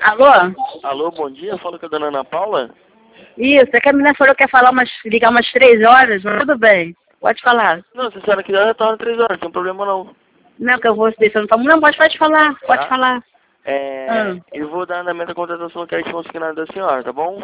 Alô? Alô, bom dia. Fala com a dona Ana Paula. Isso, é que a menina falou que ia falar ligar umas 3 horas, mas tudo bem. Pode falar. Não, se a senhora quiser, já tá 3 horas, não tem problema não. Não, que eu vou deixando pra... Não, pode falar, pode Tá? falar. Eu vou dar andamento à contratação do crédito consignado da senhora, tá bom?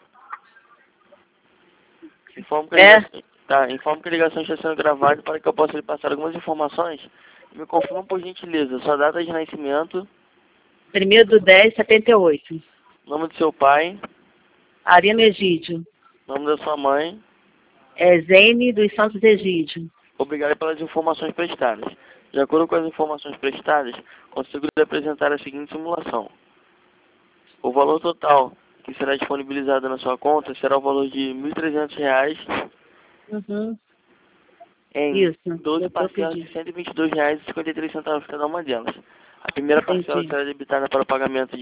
Informo que a ligação está sendo gravada para que eu possa lhe passar algumas informações. Me confirma, por gentileza, sua data de nascimento, 1º do 10/78. nome do seu pai, Arina Egídio. nome da sua mãe. Zene dos Santos Egídio. Obrigado pelas informações prestadas. De acordo com as informações prestadas, consigo lhe apresentar a seguinte simulação. O valor total que será disponibilizado na sua conta será o valor de R$ 1.300 Uhum. em Isso. 12 parcelas de R$ 122,53 cada uma delas. A primeira parcela será debitada para o pagamento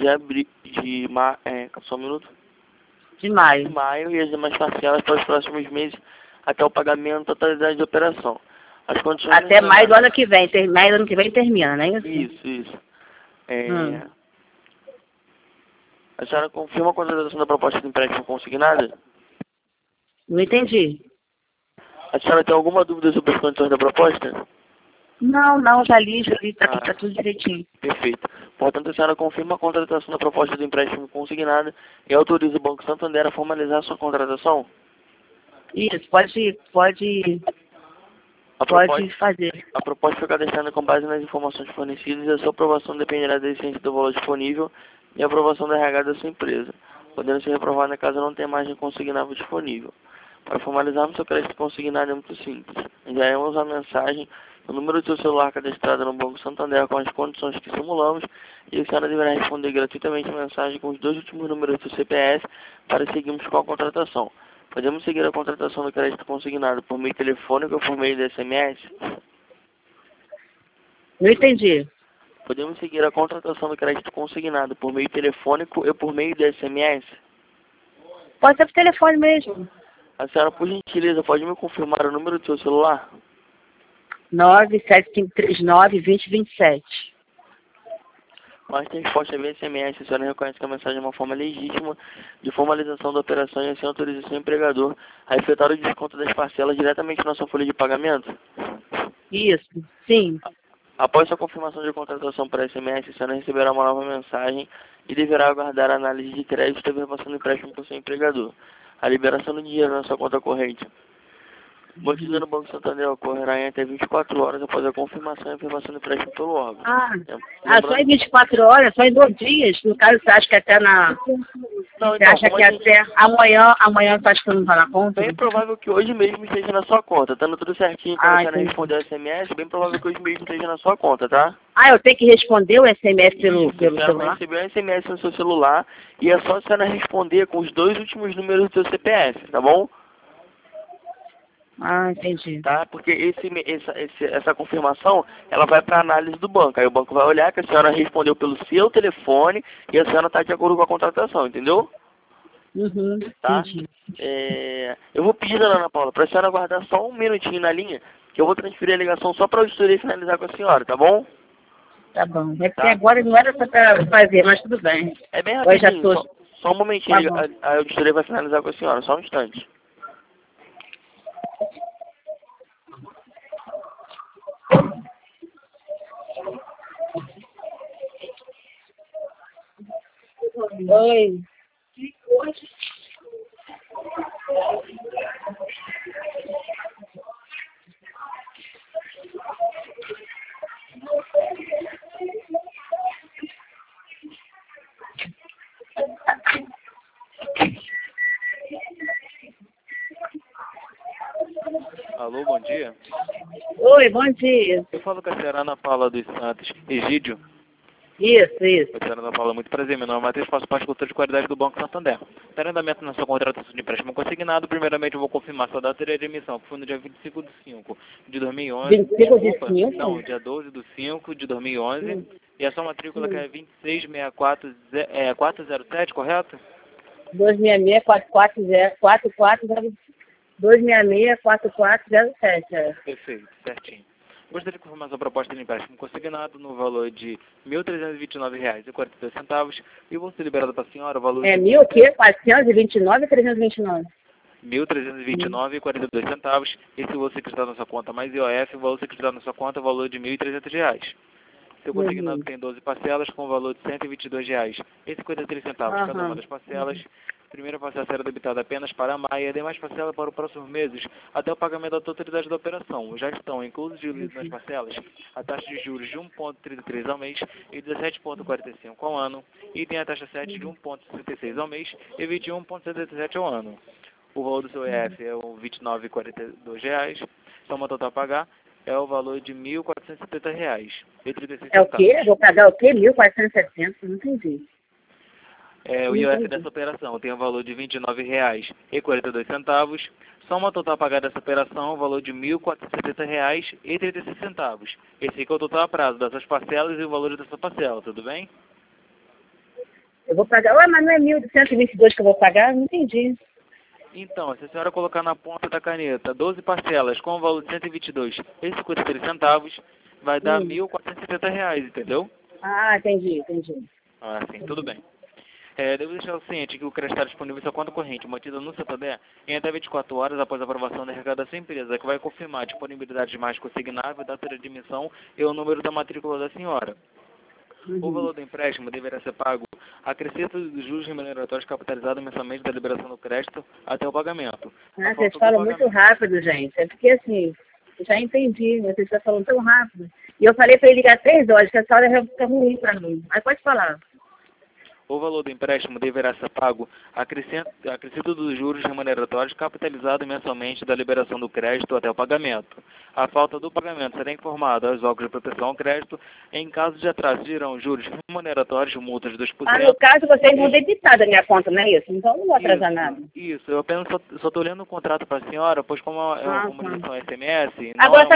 só um minuto. De maio. De maio e as demais parcelas para os próximos meses até o pagamento da totalidade da operação. As condições Até maio do ano que vem. Maio do ano que vem termina, não é isso? Isso. A senhora confirma a contratação da proposta de empréstimo consignada? Não entendi. A senhora tem alguma dúvida sobre as condições da proposta? Não, já li, tá tudo direitinho. Perfeito. Portanto, a senhora confirma a contratação da proposta de empréstimo consignada e autoriza o Banco Santander a formalizar a sua contratação? Isso, pode fazer. A proposta foi cadastrada com base nas informações fornecidas e a sua aprovação dependerá da existência do valor disponível e a aprovação da RH da sua empresa, podendo ser reprovada caso não tenha margem consignável disponível. Para formalizarmos seu crédito consignado é muito simples. Enviaremos a mensagem no número do seu celular cadastrado no Banco Santander com as condições que simulamos e a senhora deverá responder gratuitamente a mensagem com os 2 últimos números do CPF para seguirmos com a contratação. Podemos seguir a contratação do crédito consignado por meio telefônico ou por meio de SMS? Não entendi. Podemos seguir a contratação do crédito consignado por meio telefônico ou por meio de SMS? Pode ser por telefone mesmo. A senhora, por gentileza, pode me confirmar o número do seu celular? 97539-2027. Mas tem resposta via SMS. A senhora reconhece que a mensagem é uma forma legítima de formalização da operação e assim autoriza o seu empregador a efetuar o desconto das parcelas diretamente na sua folha de pagamento? Isso, sim. Após sua confirmação de contratação por SMS, a senhora receberá uma nova mensagem e deverá aguardar a análise de crédito e a verbação do empréstimo por seu empregador. A liberação do dinheiro na sua conta corrente mantida no Banco Santander ocorrerá em até 24 horas após a confirmação e afirmação do empréstimo pelo órgão. Só em 24 horas, só em 2 dias. No caso, você acha que até você acha que até amanhã você acha que não está na conta? Bem provável que hoje mesmo esteja na sua conta. Estando tudo certinho para a senhora responder o SMS, bem provável que hoje mesmo esteja na sua conta, tá? Eu tenho que responder o SMS pelo celular? Você recebeu um SMS no seu celular e é só a senhora responder com os 2 últimos números do seu CPF, tá bom? Entendi. Tá? Porque essa confirmação, ela vai para análise do banco. Aí o banco vai olhar que a senhora respondeu pelo seu telefone e a senhora está de acordo com a contratação, entendeu? Tá? Entendi. Eu vou pedir, dona Ana Paula, para a senhora aguardar só um minutinho na linha, que eu vou transferir a ligação só para o auditoria finalizar com a senhora, tá bom? Tá bom. É porque agora não era para fazer, mas tudo bem. É bem rapidinho, só um momentinho, a auditoria vai finalizar com a senhora, só um instante. Oi. Alô, bom dia. Oi, bom dia. Eu falo com a senhora Ana Paula dos Santos Egídio. Isso. A senhora Ana Paula, muito prazer. Meu nome é Matheus, faço parte do controle de qualidade do Banco Santander. Para andamento na sua contratação de empréstimo consignado, primeiramente eu vou confirmar sua data de emissão, que foi no dia 25 de 5 de 2011. 25 de 5? Não, dia 12 de 5 de 2011. E a sua matrícula que é 2664407, correto? 266-4407. 266-4407. Perfeito, certinho. Gostaria de confirmar sua proposta de empréstimo consignado no valor de R$ 1.329,42 e vou ser liberado para a senhora o valor de... Mil o quê? 429 ou 329? R$ 1.329,42. Esse valor secretado na sua conta mais IOF, o valor secretado na sua conta é o valor de R$ 1.300. Seu consignado tem 12 parcelas com o valor de R$ 122,53. Cada uma das parcelas. Primeira parcela será debitada apenas para maio e a demais parcela para os próximos meses até o pagamento da totalidade da operação. Já estão inclusos nas parcelas a taxa de juros de 1,33 ao mês e 17,45 ao ano e tem a taxa 7 de 1,66 ao mês e 21,77 ao ano. O valor do seu EF é o R$ 29,42. Soma total a pagar é o valor de R$ 1.470,36. É o quê? Vou pagar o quê? 1.470? Não entendi. O IOF dessa operação tem o valor de R$ 29,42. Soma total a pagar dessa operação, o valor de R$ 1.470,36. Esse aqui é o total a prazo dessas parcelas e o valor dessa parcela, tudo bem? Eu vou pagar... Ué, mas não é 1.122 que eu vou pagar? Não entendi. Então, se a senhora colocar na ponta da caneta 12 parcelas com o valor de R$ 122,53, vai dar R$ 1.470, entendeu? Ah, entendi. Ah, sim, tudo bem. Devo deixar o ciente que o crédito está disponível em sua conta corrente, mantida no Santander, em até 24 horas após a aprovação da RH da sua empresa, que vai confirmar a disponibilidade de mais consignável, data de admissão e o número da matrícula da senhora. O valor do empréstimo deverá ser pago acrescido dos juros remuneratórios capitalizados mensalmente da liberação do crédito até o pagamento. Ah, vocês falam muito rápido, gente. É porque assim, eu já entendi, vocês estão falando tão rápido. E eu falei para ele ligar 3 horas, que essa hora fica ruim para mim. Mas pode falar. O valor do empréstimo deverá ser pago acrescido dos juros remuneratórios capitalizados mensalmente da liberação do crédito até o pagamento. A falta do pagamento será informada aos órgãos de proteção ao crédito. Em caso de atraso, dirão juros remuneratórios, multas de 2%. Ah, no caso, vocês vão debitar da minha conta, não é isso? Então não vou atrasar nada. Isso, eu apenas só estou lendo o contrato para a senhora, pois como é uma comunicação SMS... Agora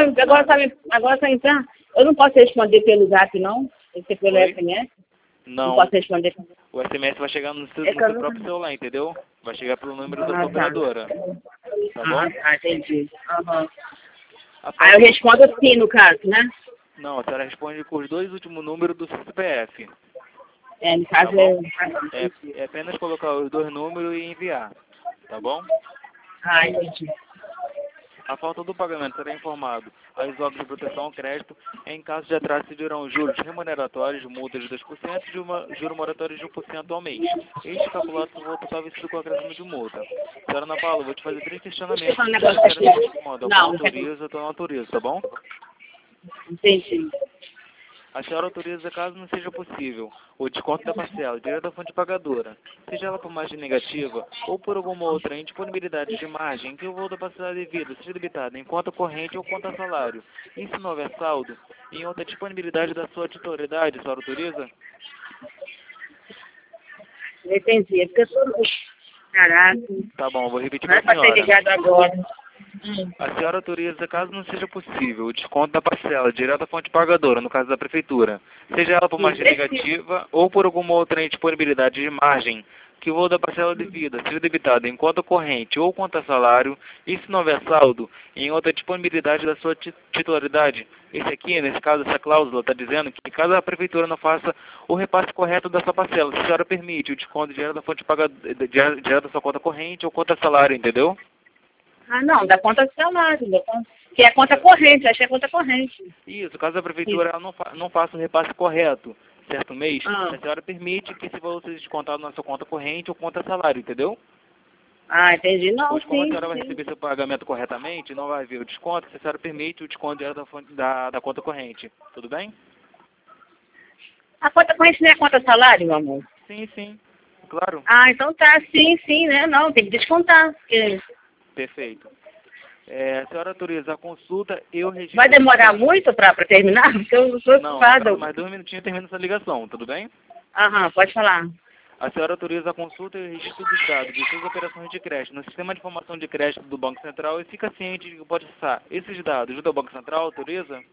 só entrar, eu não posso responder pelo zap, não? Tem que ser pelo SMS? Não posso responder. O SMS vai chegar no seu próprio celular, entendeu? Vai chegar pelo número da sua operadora. Tá bom? Entendi. Aí eu respondo sim, no caso, né? Não, a senhora responde com os 2 últimos números do CPF. No caso é apenas colocar os 2 números e enviar. Tá bom? Entendi. A falta do pagamento será informado aos órgãos de proteção ao crédito. Em caso de atraso, se dirão juros remuneratórios, multas de 2% e juros moratórios de 1% ao mês. Este calculado por volta total vencido com acréscimo de multa. Senhora Ana Paula, vou te fazer 3 questionamentos. Eu autorizo, eu não autorizo, tá bom? Entendi. A senhora autoriza caso não seja possível o desconto da parcela direto da fonte pagadora, seja ela por margem negativa ou por alguma outra indisponibilidade de margem que o valor da parcela devida seja debitado em conta corrente ou conta salário. E se não houver saldo, em outra disponibilidade da sua titularidade, a senhora autoriza? Entendi. É porque eu sou... Caraca. Tá bom, vou repetir para a senhora. Não é para ser ligado agora. A senhora autoriza, caso não seja possível, o desconto da parcela direto da fonte pagadora, no caso da prefeitura, seja ela por margem negativa ou por alguma outra indisponibilidade de margem, que o valor da parcela devida seja debitado em conta corrente ou conta salário, e se não houver saldo, em outra disponibilidade da sua titularidade. Esse aqui, nesse caso, essa cláusula está dizendo que caso a prefeitura não faça o repasse correto dessa parcela, se a senhora permite o desconto direto da fonte pagadora, direto da sua conta corrente ou conta salário, entendeu? Não, da conta de salário, que é a conta corrente, acho que é a conta corrente. Isso, caso a prefeitura ela não faça o repasse correto, certo mês, a senhora permite que esse valor seja descontado na sua conta corrente ou conta salário, entendeu? Entendi. Não, pois como a senhora vai receber seu pagamento corretamente, não vai haver o desconto, a senhora permite o desconto da conta corrente, tudo bem? A conta corrente não é a conta salário, meu amor? Sim, claro. Então tá, sim, né? Não, tem que descontar, porque... Perfeito. A senhora autoriza a consulta, eu registro... Vai demorar muito para terminar? Porque eu sou ocupada. Não, mais 2 minutinhos termina essa ligação, tudo bem? Pode falar. A senhora autoriza a consulta e o registro dos dados de suas operações de crédito no sistema de informação de crédito do Banco Central e fica ciente de que pode acessar esses dados junto ao Banco Central, autoriza?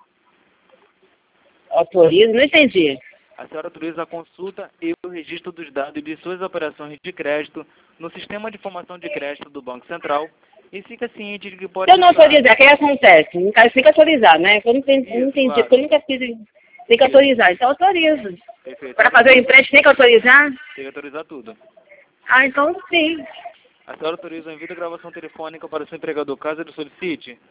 Autorizo, não entendi. A senhora autoriza a consulta e o registro dos dados de suas operações de crédito no sistema de informação de crédito do Banco Central E fica ciente de que pode... Se eu não autorizar, o que acontece? No caso, tem que autorizar, né? Eu não entendi, claro. porque eu nunca fiz. Tem que autorizar, então autorizo. Perfeito. Para fazer o empréstimo, tem que autorizar? Tem que autorizar tudo. Ah, então sim. A senhora autoriza o envio da gravação telefônica para o seu empregador, caso ele solicite?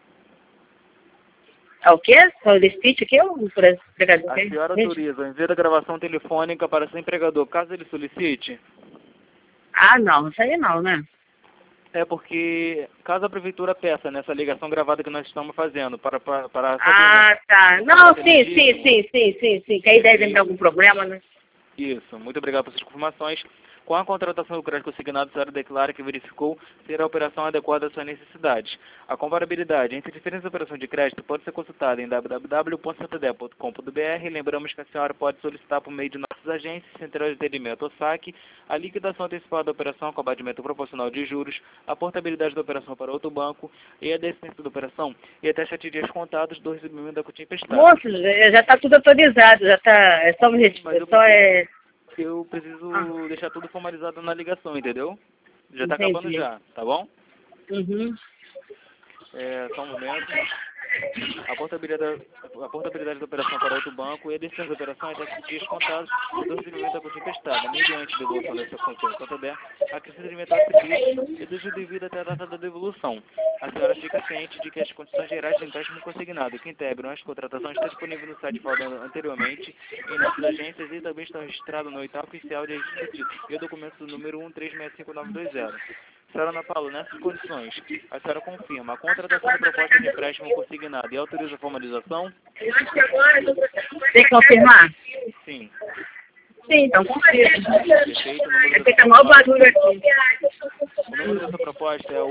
É o quê? Solicite o quê? O empregador? A senhora autoriza o envio da gravação telefônica para seu empregador, caso ele solicite? Ah, não, isso aí não, né? É porque, caso a prefeitura peça nessa ligação gravada que nós estamos fazendo, para saber... Ah, tá. Não, sim. Que a ideia de ter algum problema, né? Isso, muito obrigado por suas informações. Com a contratação do crédito consignado, a senhora declara que verificou ser a operação adequada às suas necessidades. A comparabilidade entre diferentes operações de crédito pode ser consultada em www.santander.com.br. Lembramos que a senhora pode solicitar por meio de nossas agências, Central de Atendimento ou SAC, a liquidação antecipada da operação com abatimento proporcional de juros, a portabilidade da operação para outro banco e a desistência da operação e até 7 dias contados do recebimento da quantia emprestada. Moço, já está tudo autorizado, já está. É só Eu preciso deixar tudo formalizado na ligação, entendeu? Já está Entendi. acabando já, tá bom? Uhum. Só um momento. A portabilidade da operação para outro banco e a decisão da operação é até 7 dias contados do recebimento da quantia emprestada, mediante devolução dessa quantia ao Santander, a que se alimentar serviço e do devido até a data da devolução. A senhora fica ciente de que as condições gerais de empréstimo consignado que integram as contratações estão disponíveis no site falado anteriormente em nossas agências e também estão registrados no oitavo oficial de registro de título e o documento número 1365920. Senhora Ana Paula, nessas condições, a senhora confirma a contratação da proposta de empréstimo consignado e autoriza a formalização? Tem que confirmar? Sim. Sim, então confirma. Perfeito. O número Fica mal barulho aqui. O número dessa proposta é o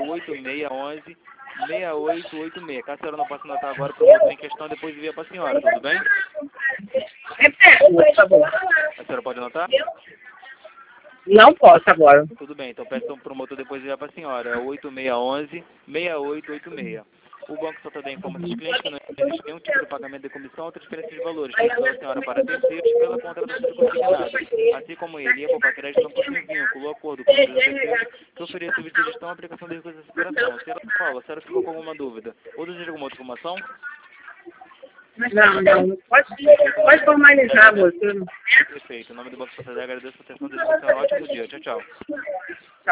8611-6886. Caso a senhora não possa anotar agora, o promotor em questão depois envia para a senhora, tudo bem? Por favor. A senhora pode anotar? Não posso agora. Tudo bem, então peço ao promotor depois enviar para a senhora. É o 8611-6886. O Banco Santander informa aos clientes que não existe nenhum tipo de pagamento de comissão ou transferência de valores que a senhora para terceiros pela contratação de consignado. Assim como ele e a Poupa Crédito não possuem vínculo, acordo com os terceiros que ofereçam serviço de gestão e aplicação de recursos de recuperação. Senhora Paula, a senhora ficou com alguma dúvida? Ou deseja alguma outra informação? Não. Pode formalizar, moço. Perfeito. Em nome do Banco Santander, agradeço a atenção da senhora. Ótimo dia. Tchau, tchau.